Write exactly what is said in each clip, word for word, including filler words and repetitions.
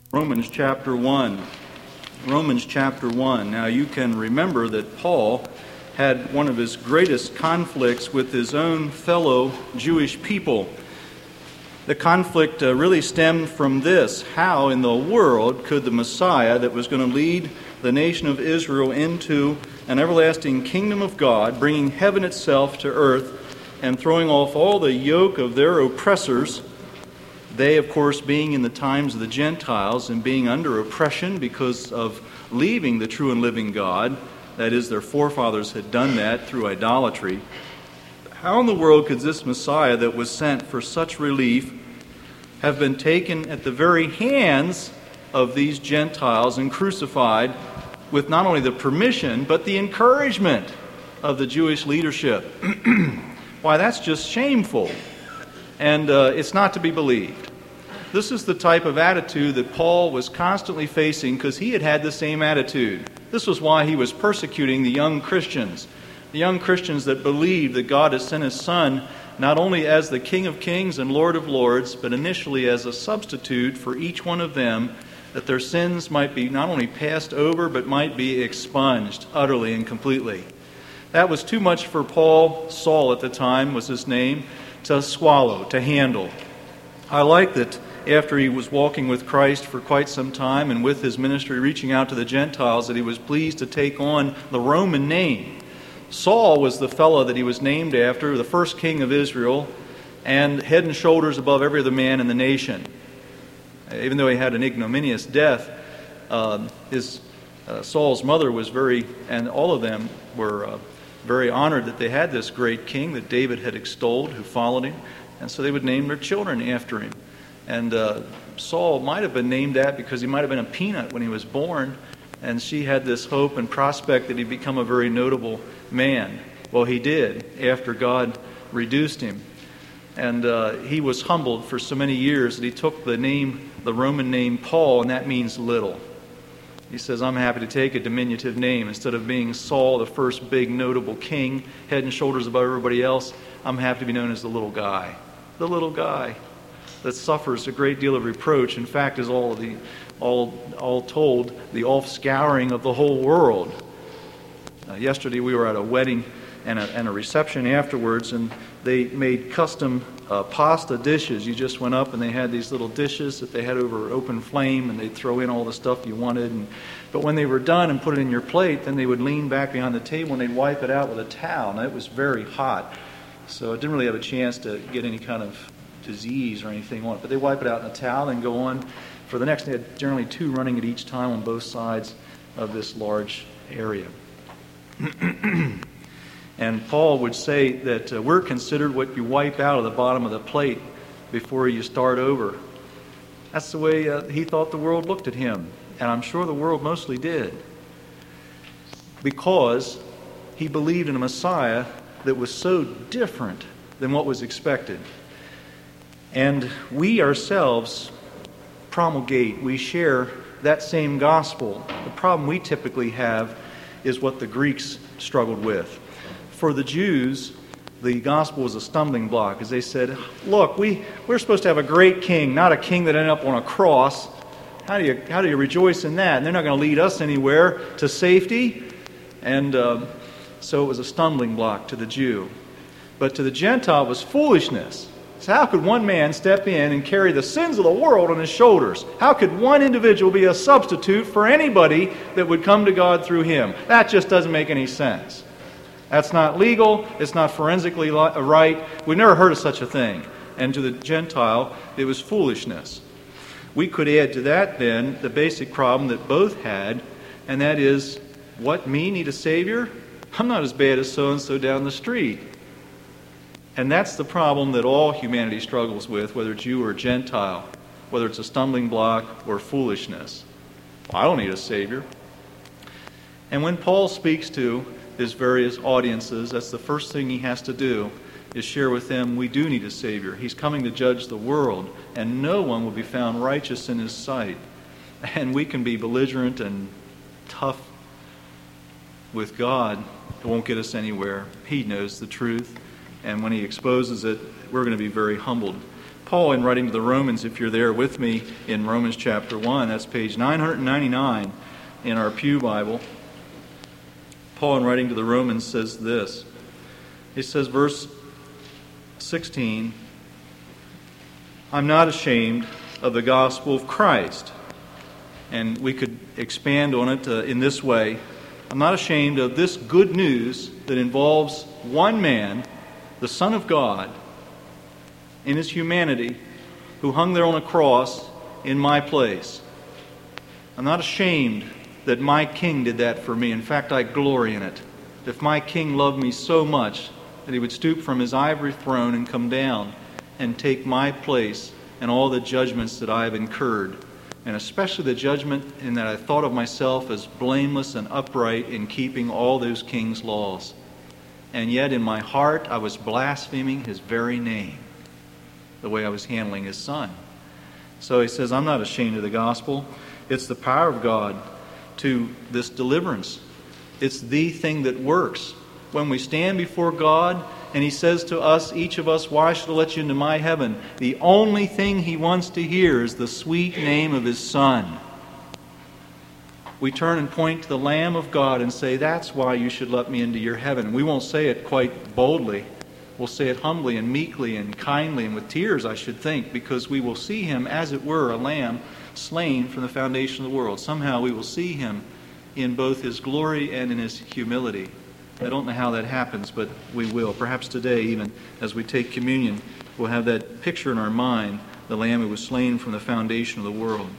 Romans chapter one. Romans chapter one. Now you can remember that Paul had one of his greatest conflicts with his own fellow Jewish people. The conflict uh, really stemmed from this: how in the world could the Messiah that was going to lead the nation of Israel into an everlasting kingdom of God, bringing heaven itself to earth and throwing off all the yoke of their oppressors, they, of course, being in the times of the Gentiles and being under oppression because of leaving the true and living God, that is, their forefathers had done that through idolatry, how in the world could this Messiah that was sent for such relief have been taken at the very hands of these Gentiles and crucified with not only the permission, but the encouragement of the Jewish leadership? Why, that's just shameful. And uh, it's not to be believed. This is the type of attitude that Paul was constantly facing because he had had the same attitude. This was why he was persecuting the young Christians. The young Christians that believed that God had sent His Son not only as the King of Kings and Lord of Lords, but initially as a substitute for each one of them, that their sins might be not only passed over, but might be expunged utterly and completely. That was too much for Paul. Saul at the time was his name, to swallow, to handle. I like that after he was walking with Christ for quite some time and with his ministry reaching out to the Gentiles, that he was pleased to take on the Roman name. Saul was the fellow that he was named after, the first king of Israel, and head and shoulders above every other man in the nation. Even though he had an ignominious death, uh, his uh, Saul's mother was very, and all of them were uh, very honored that they had this great king that David had extolled, who followed him, and so they would name their children after him. And uh, Saul might have been named that because he might have been a peanut when he was born, and she had this hope and prospect that he'd become a very notable man. Well, he did, after God reduced him. And uh, he was humbled for so many years that he took the name, the Roman name Paul, and that means little. He says, I'm happy to take a diminutive name. Instead of being Saul, the first big notable king, head and shoulders above everybody else, I'm happy to be known as the little guy. The little guy that suffers a great deal of reproach. In fact, is all the, all, all told, the offscouring of the whole world. Uh, yesterday we were at a wedding and a, and a reception afterwards, and they made custom uh, pasta dishes. You just went up and they had these little dishes that they had over open flame, and they'd throw in all the stuff you wanted. And, but when they were done and put it in your plate, then they would lean back behind the table and they'd wipe it out with a towel. And it was very hot, so it didn't really have a chance to get any kind of disease or anything on it. But they wipe it out in a towel and go on for the next. They had generally two running at each time on both sides of this large area. And Paul would say that uh, we're considered what you wipe out of the bottom of the plate before you start over. That's the way uh, he thought the world looked at him. And I'm sure the world mostly did. Because he believed in a Messiah that was so different than what was expected. And we ourselves promulgate, we share that same gospel. The problem we typically have is what the Greeks struggled with. For the Jews, the gospel was a stumbling block, as they said, look, we, we're supposed to have a great king, not a king that ended up on a cross. How do you, how do you rejoice in that? And they're not going to lead us anywhere to safety. And um, so it was a stumbling block to the Jew. But to the Gentile, it was foolishness. So how could one man step in and carry the sins of the world on his shoulders? How could one individual be a substitute for anybody that would come to God through him? That just doesn't make any sense. That's not legal. It's not forensically right. We've never heard of such a thing. And to the Gentile, it was foolishness. We could add to that then the basic problem that both had, and that is, what, me need a Savior? I'm not as bad as so-and-so down the street. And that's the problem that all humanity struggles with, whether Jew or Gentile, whether it's a stumbling block or foolishness. Well, I don't need a Savior. And when Paul speaks to his various audiences, that's the first thing he has to do, is share with them we do need a Savior. He's coming to judge the world, and no one will be found righteous in His sight. And we can be belligerent and tough with God. It won't get us anywhere. He knows the truth, and when He exposes it, we're going to be very humbled. Paul, in writing to the Romans, if you're there with me in Romans chapter one, that's page nine ninety-nine in our Pew Bible. Paul, in writing to the Romans, says this. He says, verse sixteen, I'm not ashamed of the gospel of Christ. And we could expand on it uh, in this way. I'm not ashamed of this good news that involves one man, the Son of God, in his humanity, who hung there on a cross in my place. I'm not ashamed that my King did that for me. In fact, I glory in it. If my King loved me so much that he would stoop from his ivory throne and come down and take my place and all the judgments that I have incurred, and especially the judgment in that I thought of myself as blameless and upright in keeping all those king's laws. And yet in my heart I was blaspheming his very name, the way I was handling his son. So he says, I'm not ashamed of the gospel. It's the power of God to this deliverance. It's the thing that works. When we stand before God and he says to us, each of us, why should I let you into my heaven? The only thing he wants to hear is the sweet name of his Son. We turn and point to the Lamb of God and say, that's why you should let me into your heaven. We won't say it quite boldly. We'll say it humbly and meekly and kindly and with tears, I should think, because we will see him, as it were, a lamb slain from the foundation of the world. Somehow we will see him in both his glory and in his humility. I don't know how that happens, but we will. Perhaps today, even as we take communion, we'll have that picture in our mind, the Lamb who was slain from the foundation of the world.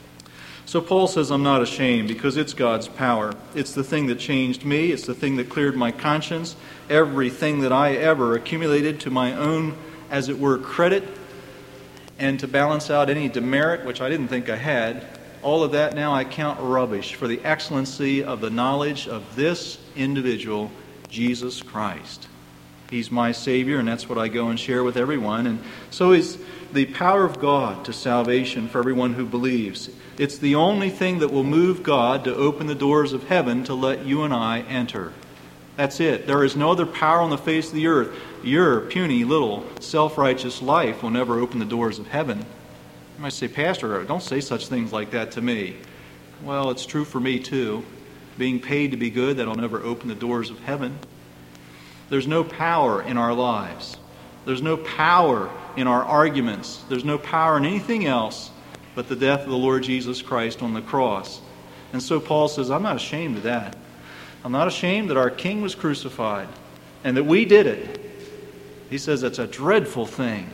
So Paul says, I'm not ashamed, because it's God's power. It's the thing that changed me. It's the thing that cleared my conscience. Everything that I ever accumulated to my own, as it were, credit, and to balance out any demerit, which I didn't think I had, all of that now I count rubbish for the excellency of the knowledge of this individual, Jesus Christ. He's my Savior, and that's what I go and share with everyone. And so is the power of God to salvation for everyone who believes. It's the only thing that will move God to open the doors of heaven to let you and I enter. That's it. There is no other power on the face of the earth. Your puny little self-righteous life will never open the doors of heaven. You might say, Pastor, don't say such things like that to me. Well, it's true for me too. Being paid to be good, that'll never open the doors of heaven. There's no power in our lives. There's no power in our arguments. There's no power in anything else but the death of the Lord Jesus Christ on the cross. And so Paul says, I'm not ashamed of that. I'm not ashamed that our King was crucified and that we did it. He says it's a dreadful thing.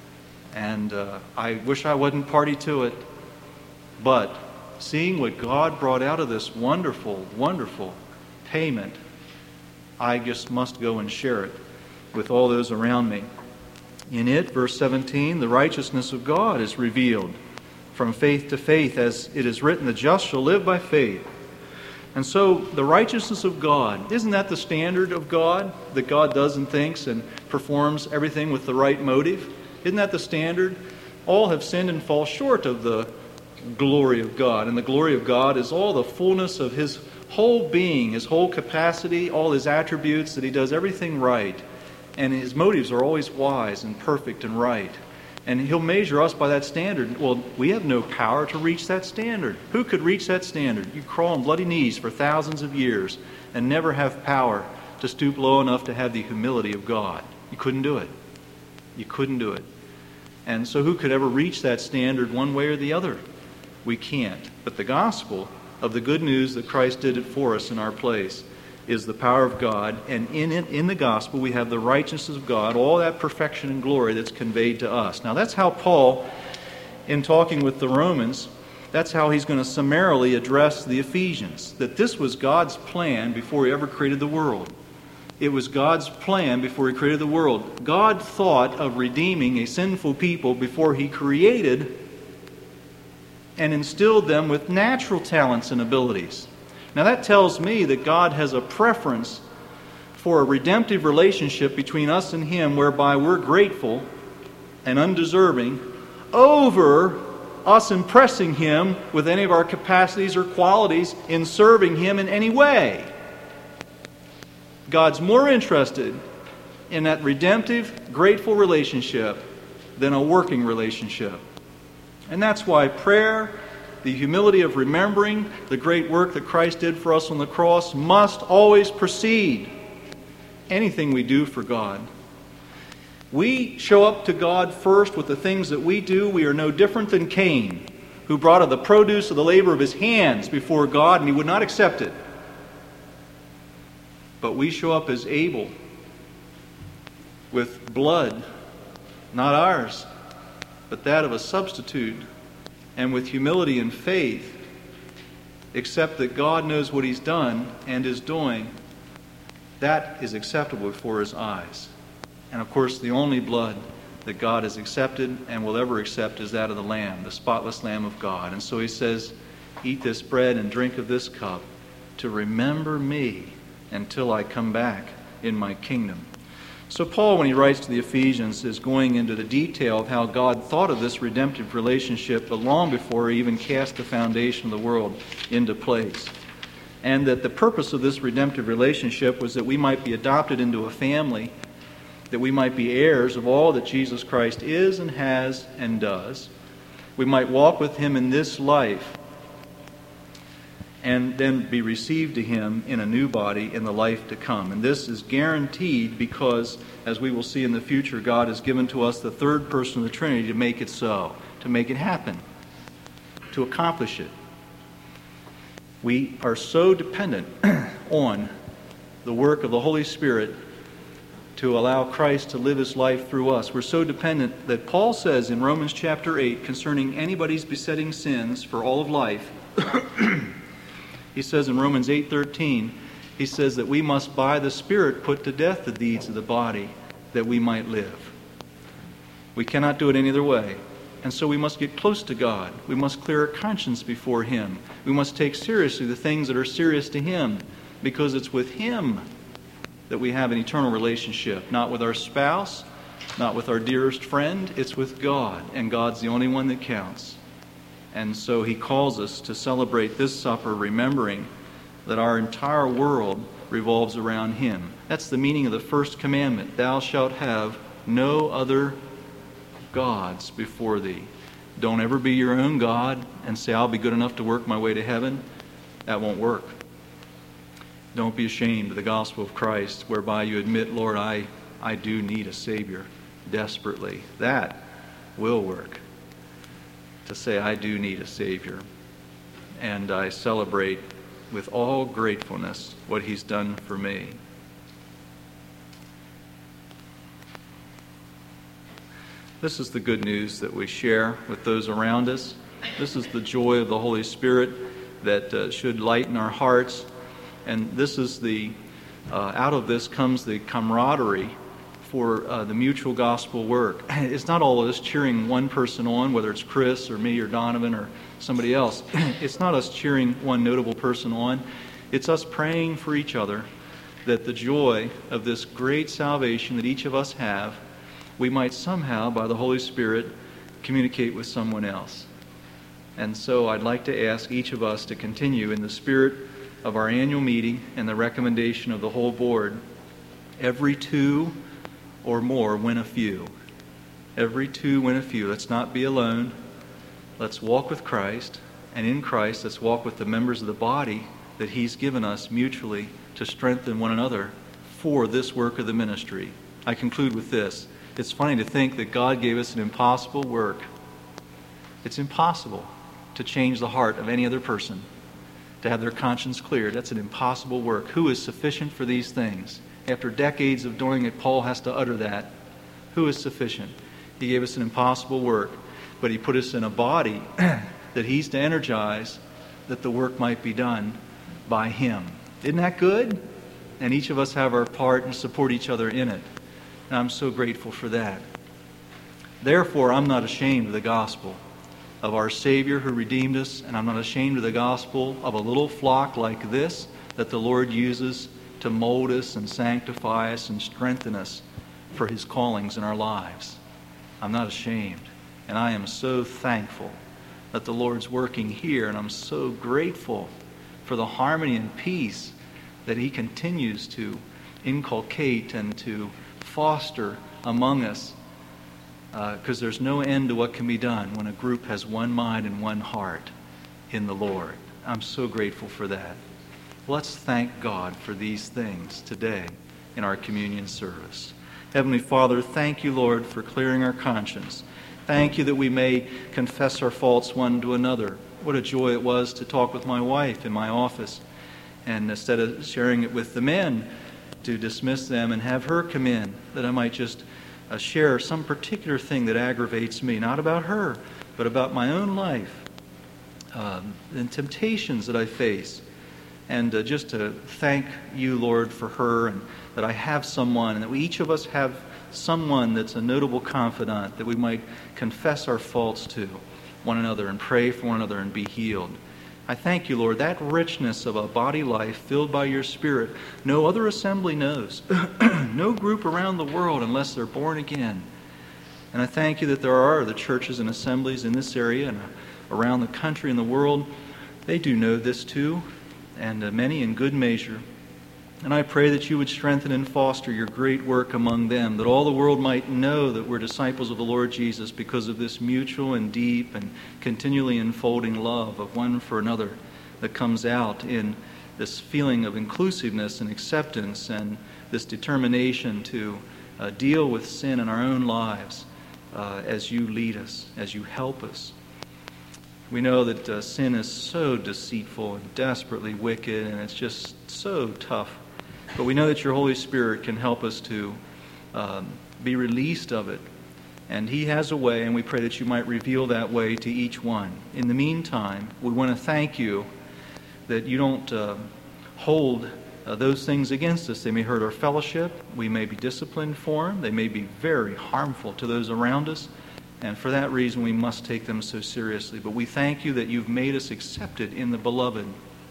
And uh, I wish I wasn't party to it. But seeing what God brought out of this wonderful, wonderful payment, I just must go and share it with all those around me. In it, verse seventeen, the righteousness of God is revealed from faith to faith, as it is written, the just shall live by faith. And so the righteousness of God, isn't that the standard of God? That God does and thinks and performs everything with the right motive? Isn't that the standard? All have sinned and fall short of the glory of God. And the glory of God is all the fullness of His whole being, His whole capacity, all His attributes, that He does everything right. And His motives are always wise and perfect and right. And He'll measure us by that standard. Well, we have no power to reach that standard. Who could reach that standard? You crawl on bloody knees for thousands of years and never have power to stoop low enough to have the humility of God. You couldn't do it. You couldn't do it. And so who could ever reach that standard one way or the other? We can't. But the gospel of the good news that Christ did it for us in our place is the power of God, and in it, in the gospel, we have the righteousness of God, all that perfection and glory that's conveyed to us. Now that's how Paul, in talking with the Romans, that's how he's going to summarily address the Ephesians, that this was God's plan before He ever created the world. It was God's plan before He created the world. God thought of redeeming a sinful people before He created and instilled them with natural talents and abilities. Now that tells me that God has a preference for a redemptive relationship between us and Him, whereby we're grateful and undeserving, over us impressing Him with any of our capacities or qualities in serving Him in any way. God's more interested in that redemptive, grateful relationship than a working relationship. And that's why prayer, the humility of remembering the great work that Christ did for us on the cross, must always precede anything we do for God. We show up to God first with the things that we do. We are no different than Cain, who brought of the produce of the labor of his hands before God, and he would not accept it. But we show up as Abel, with blood, not ours, but that of a substitute, and with humility and faith, accept that God knows what He's done and is doing. That is acceptable before His eyes. And of course, the only blood that God has accepted and will ever accept is that of the Lamb, the spotless Lamb of God. And so He says, eat this bread and drink of this cup to remember me until I come back in my kingdom. So Paul, when he writes to the Ephesians, is going into the detail of how God thought of this redemptive relationship, but long before he even cast the foundation of the world into place. And that the purpose of this redemptive relationship was that we might be adopted into a family, that we might be heirs of all that Jesus Christ is and has and does. We might walk with Him in this life and then be received to Him in a new body in the life to come. And this is guaranteed because, as we will see in the future, God has given to us the third person of the Trinity to make it so, to make it happen, to accomplish it. We are so dependent on the work of the Holy Spirit to allow Christ to live His life through us. We're so dependent that Paul says in Romans chapter eight, concerning anybody's besetting sins for all of life, he says in Romans eight thirteen, he says that we must by the Spirit put to death the deeds of the body that we might live. We cannot do it any other way. And so we must get close to God. We must clear our conscience before Him. We must take seriously the things that are serious to Him, because it's with Him that we have an eternal relationship. Not with our spouse, not with our dearest friend. It's with God, and God's the only one that counts. And so He calls us to celebrate this supper, remembering that our entire world revolves around Him. That's the meaning of the first commandment. Thou shalt have no other gods before thee. Don't ever be your own God and say, I'll be good enough to work my way to heaven. That won't work. Don't be ashamed of the gospel of Christ, whereby you admit, Lord, I, I do need a Savior desperately. That will work. To say, I do need a Savior. And I celebrate with all gratefulness what He's done for me. This is the good news that we share with those around us. This is the joy of the Holy Spirit that uh, should lighten our hearts. And this is the, uh, out of this comes the camaraderie for uh, the mutual gospel work. It's not all of us cheering one person on, whether it's Chris or me or Donovan or somebody else. It's not us cheering one notable person on. It's us praying for each other that the joy of this great salvation that each of us have, we might somehow, by the Holy Spirit, communicate with someone else. And so I'd like to ask each of us to continue in the spirit of our annual meeting and the recommendation of the whole board. Every two or more win a few. Every two win a few. Let's not be alone. Let's walk with Christ. And in Christ, let's walk with the members of the body that He's given us mutually to strengthen one another for this work of the ministry. I conclude with this. It's funny to think that God gave us an impossible work. It's impossible to change the heart of any other person, to have their conscience cleared. That's an impossible work. Who is sufficient for these things? After decades of doing it, Paul has to utter that. Who is sufficient? He gave us an impossible work, but He put us in a body that He's to energize, that the work might be done by Him. Isn't that good? And each of us have our part and support each other in it. And I'm so grateful for that. Therefore, I'm not ashamed of the gospel of our Savior who redeemed us, and I'm not ashamed of the gospel of a little flock like this that the Lord uses to mold us and sanctify us and strengthen us for His callings in our lives. I'm not ashamed. And I am so thankful that the Lord's working here, and I'm so grateful for the harmony and peace that He continues to inculcate and to foster among us because uh, there's no end to what can be done when a group has one mind and one heart in the Lord. I'm so grateful for that. Let's thank God for these things today in our communion service. Heavenly Father, thank you, Lord, for clearing our conscience. Thank you that we may confess our faults one to another. What a joy it was to talk with my wife in my office, and instead of sharing it with the men, to dismiss them and have her come in, that I might just uh, share some particular thing that aggravates me, not about her, but about my own life, um, and temptations that I face. And uh, just to thank you, Lord, for her, and that I have someone, and that we, each of us have someone that's a notable confidant, that we might confess our faults to one another and pray for one another and be healed. I thank you, Lord, that richness of a body life filled by your Spirit, no other assembly knows, no group around the world unless they're born again. And I thank you that there are the churches and assemblies in this area and around the country and the world. They do know this too, and uh, many in good measure. And I pray that you would strengthen and foster your great work among them, that all the world might know that we're disciples of the Lord Jesus because of this mutual and deep and continually unfolding love of one for another that comes out in this feeling of inclusiveness and acceptance and this determination to uh, deal with sin in our own lives uh, as you lead us, as you help us. We know that uh, sin is so deceitful and desperately wicked, and it's just so tough. But we know that your Holy Spirit can help us to um, be released of it. And He has a way, and we pray that you might reveal that way to each one. In the meantime, we want to thank you that you don't uh, hold uh, those things against us. They may hurt our fellowship. We may be disciplined for them. They may be very harmful to those around us. And for that reason, we must take them so seriously. But we thank you that you've made us accepted in the Beloved.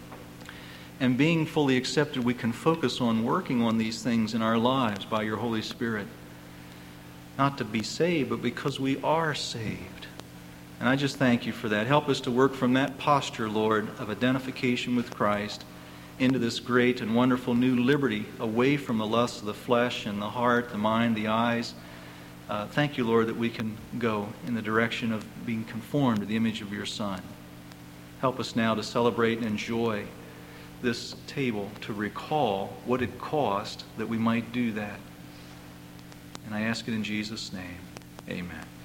And being fully accepted, we can focus on working on these things in our lives by your Holy Spirit. Not to be saved, but because we are saved. And I just thank you for that. Help us to work from that posture, Lord, of identification with Christ into this great and wonderful new liberty, away from the lusts of the flesh and the heart, the mind, the eyes. Uh, thank you, Lord, that we can go in the direction of being conformed to the image of your Son. Help us now to celebrate and enjoy this table, to recall what it cost that we might do that. And I ask it in Jesus' name. Amen.